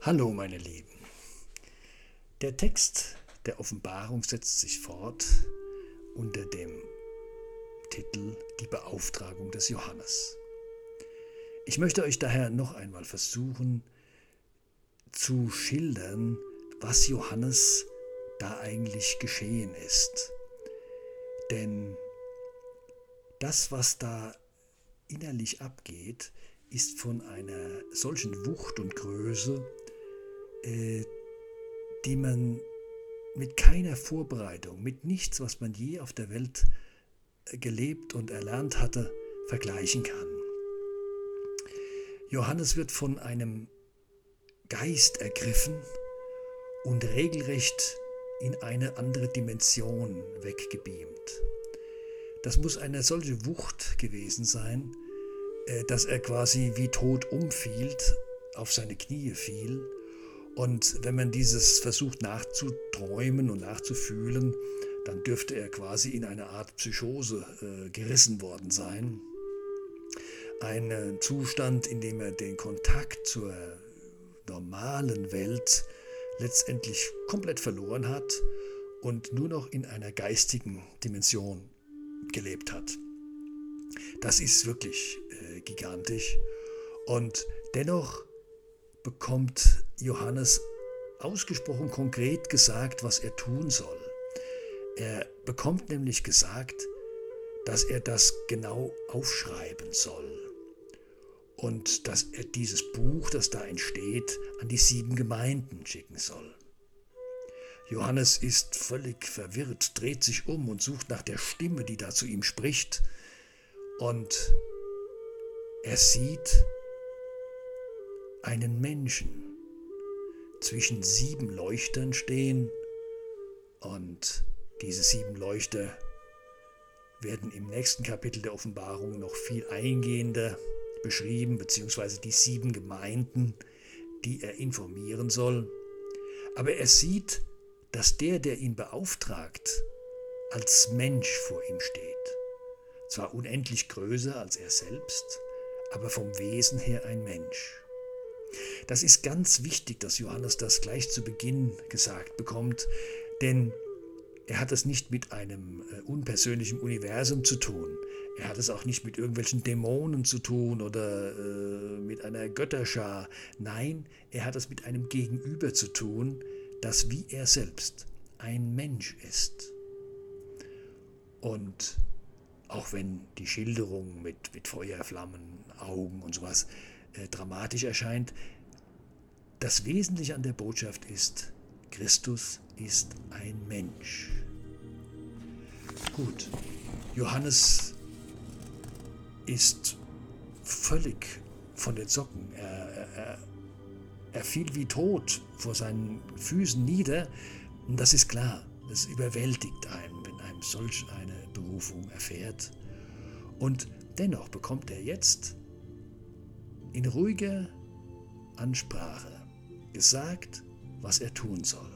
Hallo meine Lieben. Der Text der Offenbarung setzt sich fort unter dem Titel Die Beauftragung des Johannes. Ich möchte euch daher noch einmal versuchen zu schildern, was Johannes da eigentlich geschehen ist. Denn das, was da innerlich abgeht, ist von einer solchen Wucht und Größe, die man mit keiner Vorbereitung, mit nichts, was man je auf der Welt gelebt und erlernt hatte, vergleichen kann. Johannes wird von einem Geist ergriffen und regelrecht in eine andere Dimension weggebeamt. Das muss eine solche Wucht gewesen sein, dass er quasi wie tot umfiel, auf seine Knie fiel. Und wenn man dieses versucht nachzuträumen und nachzufühlen, dann dürfte er quasi in eine Art Psychose gerissen worden sein. Ein Zustand, in dem er den Kontakt zur normalen Welt letztendlich komplett verloren hat und nur noch in einer geistigen Dimension gelebt hat. Das ist wirklich gigantisch. Und dennoch bekommt Johannes ausgesprochen konkret gesagt, was er tun soll. Er bekommt nämlich gesagt, dass er das genau aufschreiben soll und dass er dieses Buch, das da entsteht, an die 7 Gemeinden schicken soll. Johannes ist völlig verwirrt, dreht sich um und sucht nach der Stimme, die da zu ihm spricht, und er sieht einen Menschen zwischen 7 Leuchtern stehen, und diese 7 Leuchter werden im nächsten Kapitel der Offenbarung noch viel eingehender beschrieben, beziehungsweise die 7 Gemeinden, die er informieren soll. Aber er sieht, dass der ihn beauftragt, als Mensch vor ihm steht. Zwar unendlich größer als er selbst, aber vom Wesen her ein Mensch. Das ist ganz wichtig, dass Johannes das gleich zu Beginn gesagt bekommt, denn er hat es nicht mit einem unpersönlichen Universum zu tun. Er hat es auch nicht mit irgendwelchen Dämonen zu tun oder mit einer Götterschar. Nein, er hat es mit einem Gegenüber zu tun, das wie er selbst ein Mensch ist. Und auch wenn die Schilderung mit Feuer, Flammen, Augen und sowas dramatisch erscheint, das Wesentliche an der Botschaft ist, Christus ist ein Mensch. Gut, Johannes ist völlig von den Socken. Er fiel wie tot vor seinen Füßen nieder. Und das ist klar, das überwältigt einen, wenn einem solch eine Berufung erfährt. Und dennoch bekommt er jetzt in ruhiger Ansprache gesagt, was er tun soll.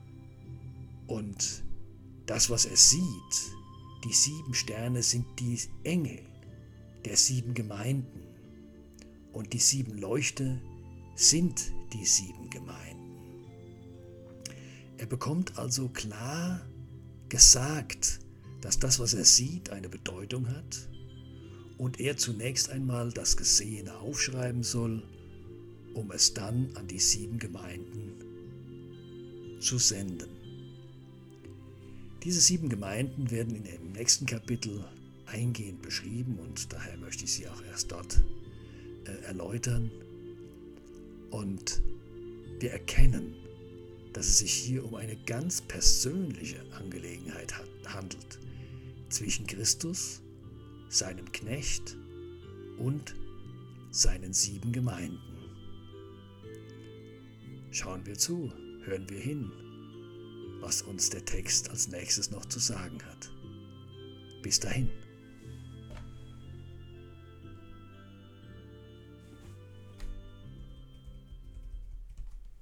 Und das, was er sieht, die 7 Sterne sind die Engel der 7 Gemeinden. Und die 7 Leuchter sind die 7 Gemeinden. Er bekommt also klar gesagt, dass das, was er sieht, eine Bedeutung hat und er zunächst einmal das Gesehene aufschreiben soll, um es dann an die 7 Gemeinden zu senden. Diese 7 Gemeinden werden in dem nächsten Kapitel eingehend beschrieben und daher möchte ich sie auch erst dort erläutern. Und wir erkennen, dass es sich hier um eine ganz persönliche Angelegenheit handelt zwischen Christus, seinem Knecht und seinen 7 Gemeinden. Schauen wir zu, hören wir hin, was uns der Text als nächstes noch zu sagen hat. Bis dahin.